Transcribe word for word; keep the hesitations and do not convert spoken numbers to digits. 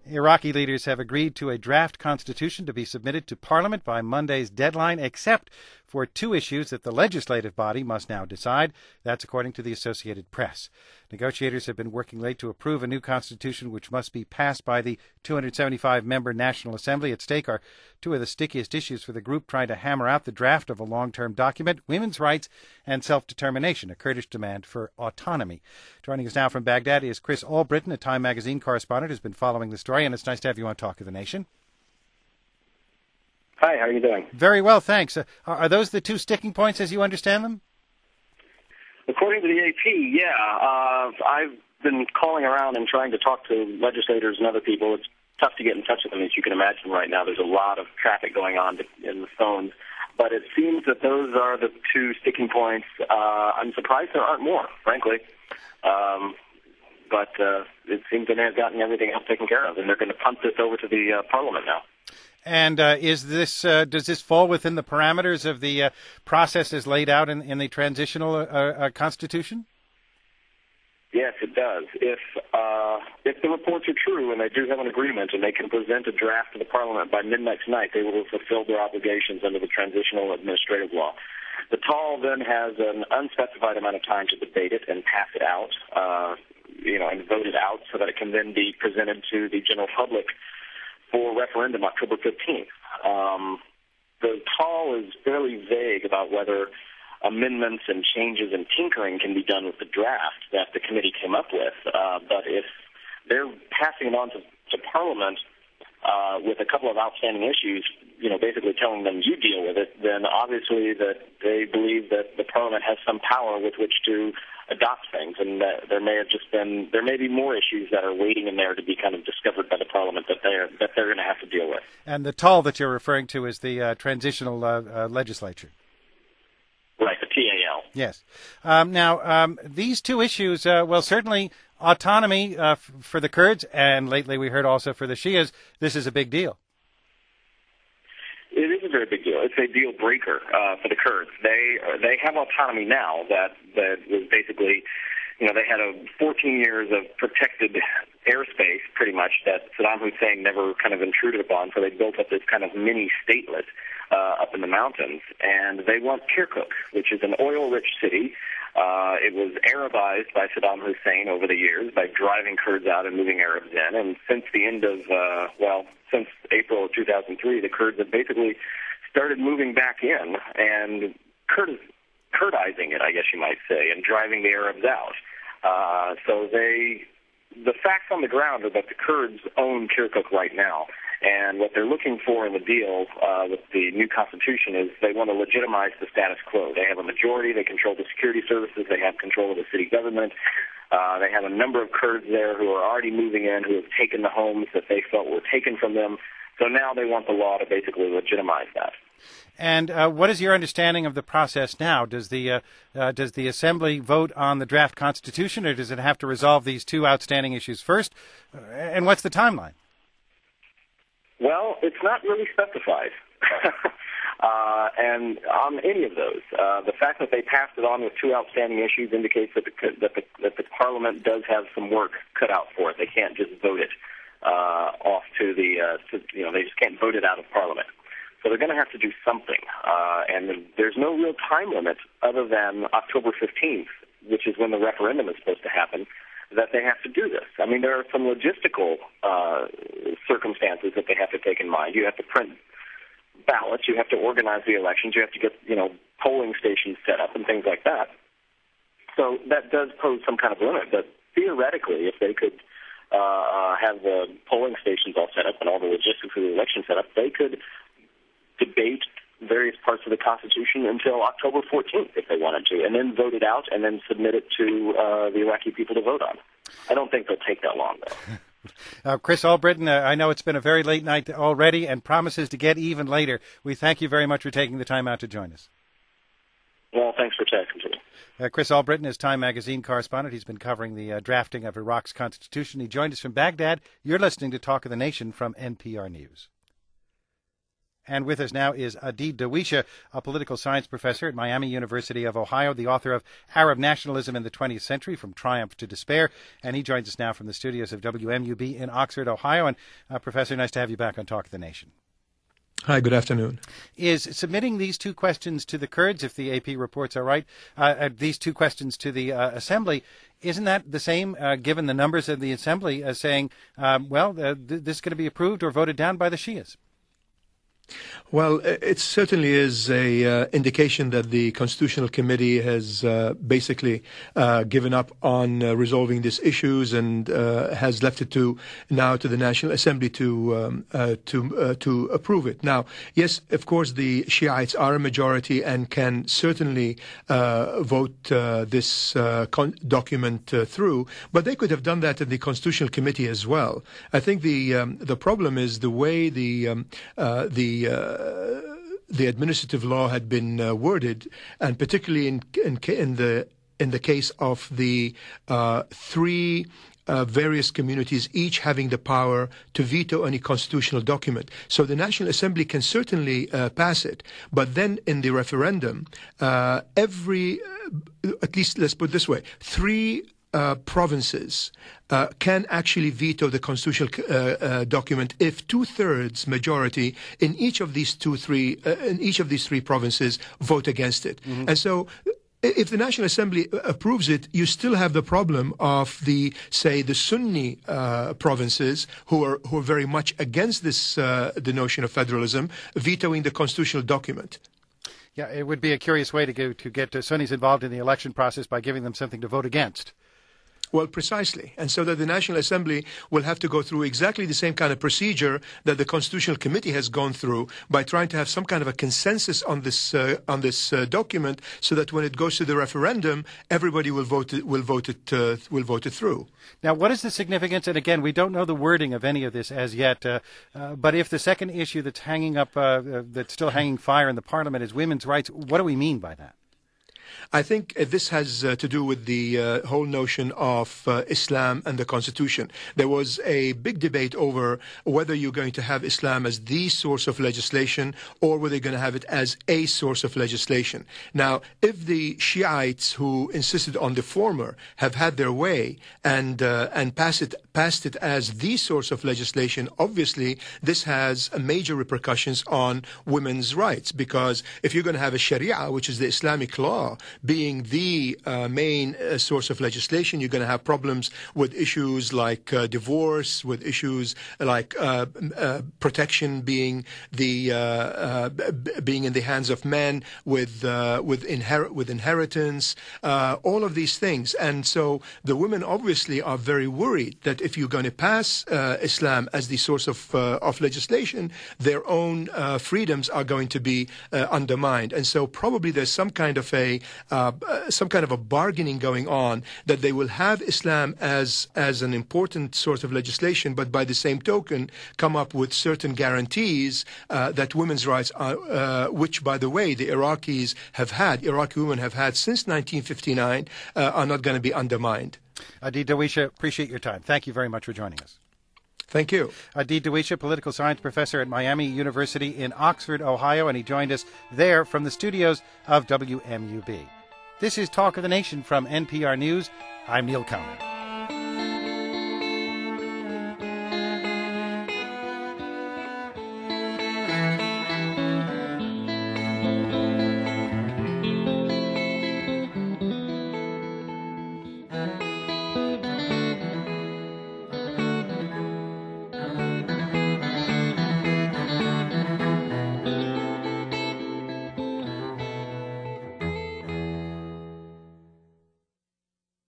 Iraqi leaders have agreed to a draft constitution to be submitted to Parliament by Monday's deadline, except for two issues that the legislative body must now decide. That's according to the Associated Press. Negotiators have been working late to approve a new constitution which must be passed by the two hundred seventy-five member National Assembly. At stake are two of the stickiest issues for the group trying to hammer out the draft of a long-term document: women's rights and self-determination, a Kurdish demand for autonomy. Joining us now from Baghdad is Chris Albritton, a Time magazine correspondent who's been following the story, and it's nice to have you on Talk of the Nation. Hi, how are you doing? Very well, thanks. Uh, are those the two sticking points as you understand them? According to the A P, yeah. Uh, I've been calling around and trying to talk to legislators and other people. It's tough to get in touch with them, as you can imagine right now. There's a lot of traffic going on in the phones. But it seems that those are the two sticking points. Uh, I'm surprised there aren't more, frankly. Um, but uh, it seems that they've gotten everything else taken care of, and they're going to punt this over to the uh, Parliament now. And uh, is this uh, does this fall within the parameters of the uh, process as laid out in, in the transitional uh, uh, constitution? Yes, it does. If uh, if the reports are true and they do have an agreement and they can present a draft to the Parliament by midnight tonight, they will have fulfilled their obligations under the transitional administrative law. The T A L then has an unspecified amount of time to debate it and pass it out, uh, you know, and vote it out so that it can then be presented to the general public for referendum October fifteenth. Um, the T A L is fairly vague about whether amendments and changes and tinkering can be done with the draft that the committee came up with. Uh, but if they're passing it on to, to Parliament uh, with a couple of outstanding issues, you know, basically telling them you deal with it, then obviously that they believe that the Parliament has some power with which to adopt things, and that there may have just been, there may be more issues that are waiting in there to be kind of discovered by the Parliament that they're that they're going to have to deal with. And the T A L that you're referring to is the uh, transitional uh, uh, legislature. Right, the T A L. Yes. Um, now, um, these two issues, uh, well, certainly autonomy uh, f- for the Kurds, and lately we heard also for the Shias, this is a big deal. It is a very big deal. It's a deal breaker uh, for the Kurds. They uh, they have autonomy now that, that was basically, you know, they had a fourteen years of protected airspace, pretty much, that Saddam Hussein never kind of intruded upon, so they built up this kind of mini statelet uh, up in the mountains. And they want Kirkuk, which is an oil-rich city. Uh, it was Arabized by Saddam Hussein over the years by driving Kurds out and moving Arabs in. And since the end of, uh, well, since April of two thousand three, the Kurds have basically started moving back in and Kurd, Kurdizing it, I guess you might say, and driving the Arabs out. Uh, so they, the facts on the ground are that the Kurds own Kirkuk right now. And what they're looking for in the deal uh, with the new constitution is they want to legitimize the status quo. They have a majority. They control the security services. They have control of the city government. Uh, they have a number of Kurds there who are already moving in, who have taken the homes that they felt were taken from them. So now they want the law to basically legitimize that. And uh, what is your understanding of the process now? Does the uh, uh, does the Assembly vote on the draft constitution, or does it have to resolve these two outstanding issues first? Uh, and what's the timeline? Well, it's not really specified. uh, and on any of those, uh, the fact that they passed it on with two outstanding issues indicates that the, that the, that the Parliament does have some work cut out for it. They can't just vote it uh, off to the, uh, to, you know, they just can't vote it out of Parliament. So they're going to have to do something. Uh, and there's no real time limit other than October fifteenth, which is when the referendum is supposed to happen, that they have to do this. I mean, there are some logistical uh, circumstances that they have to take in mind. You have to print ballots, you have to organize the elections, you have to get, you know, polling stations set up and things like that. So that does pose some kind of limit. But theoretically, if they could uh, have the polling stations all set up and all the logistics of the election set up, they could debate various parts of the Constitution until October fourteenth if they wanted to, and then vote it out and then submit it to uh, the Iraqi people to vote on. I don't think they'll take that long, though. Uh, Chris Albritton, uh, I know it's been a very late night already and promises to get even later. We thank you very much for taking the time out to join us. Well, thanks for talking to me. Uh, Chris Albritton is Time magazine correspondent. He's been covering the uh, drafting of Iraq's constitution. He joined us from Baghdad. You're listening to Talk of the Nation from N P R News. And with us now is Adid Dawisha, a political science professor at Miami University of Ohio, the author of Arab Nationalism in the twentieth Century, From Triumph to Despair. And he joins us now from the studios of W M U B in Oxford, Ohio. And uh, Professor, nice to have you back on Talk of the Nation. Hi, good afternoon. Is submitting these two questions to the Kurds, if the A P reports are right, uh, uh, these two questions to the uh, Assembly, isn't that the same, uh, given the numbers of the Assembly, as saying, um, well, uh, th- this is going to be approved or voted down by the Shias? Well, it certainly is a uh, indication that the Constitutional Committee has uh, basically uh, given up on uh, resolving these issues and uh, has left it to now to the National Assembly to um, uh, to uh, to approve it. Now, yes, of course, the Shiites are a majority and can certainly uh, vote uh, this uh, con- document uh, through, but they could have done that in the Constitutional Committee as well. I think the um, the problem is the way the um, uh, the uh, the administrative law had been uh, worded, and particularly in, in in the in the case of the uh, three uh, various communities, each having the power to veto any constitutional document. So the National Assembly can certainly uh, pass it, but then in the referendum, uh, every uh, at least let's put it this way, three Uh, provinces uh, can actually veto the constitutional uh, uh, document if two-thirds majority in each of these two, three, uh, in each of these three provinces vote against it. Mm-hmm. And so, if the National Assembly approves it, you still have the problem of the, say, the Sunni uh, provinces who are who are very much against this uh, the notion of federalism, vetoing the constitutional document. Yeah, it would be a curious way to go to get uh, Sunnis involved in the election process by giving them something to vote against. Well, precisely. And so that the National Assembly will have to go through exactly the same kind of procedure that the Constitutional Committee has gone through by trying to have some kind of a consensus on this uh, on this uh, document, so that when it goes to the referendum, everybody will vote it, will vote it uh, will vote it through. Now, what is the significance? And again, we don't know the wording of any of this as yet. Uh, uh, but if the second issue that's hanging up, uh, uh, that's still hanging fire in the Parliament, is women's rights, what do we mean by that? I think uh, this has uh, to do with the uh, whole notion of uh, Islam and the Constitution. There was a big debate over whether you're going to have Islam as the source of legislation or whether you're going to have it as a source of legislation. Now, if the Shiites who insisted on the former have had their way and uh, and pass it, passed it as the source of legislation, obviously this has major repercussions on women's rights, because if you're going to have a Sharia, which is the Islamic law, being the uh, main uh, source of legislation, you're going to have problems with issues like uh, divorce, with issues like uh, uh, protection being the uh, uh, b- being in the hands of men, with uh, with, inher- with inheritance, uh, all of these things. And so the women obviously are very worried that if you're going to pass uh, Islam as the source of uh, of legislation, their own uh, freedoms are going to be uh, undermined. And so probably there's some kind of a Uh, some kind of a bargaining going on, that they will have Islam as as an important source of legislation, but by the same token come up with certain guarantees uh, that women's rights are, uh, which, by the way, the Iraqis have had, Iraqi women have had since nineteen fifty-nine, uh, are not going to be undermined. Adid Dawisha, appreciate your time. Thank you very much for joining us. Thank you. Adid Dawisha, political science professor at Miami University in Oxford, Ohio, and he joined us there from the studios of W M U B. This is Talk of the Nation from N P R News. I'm Neil Conan.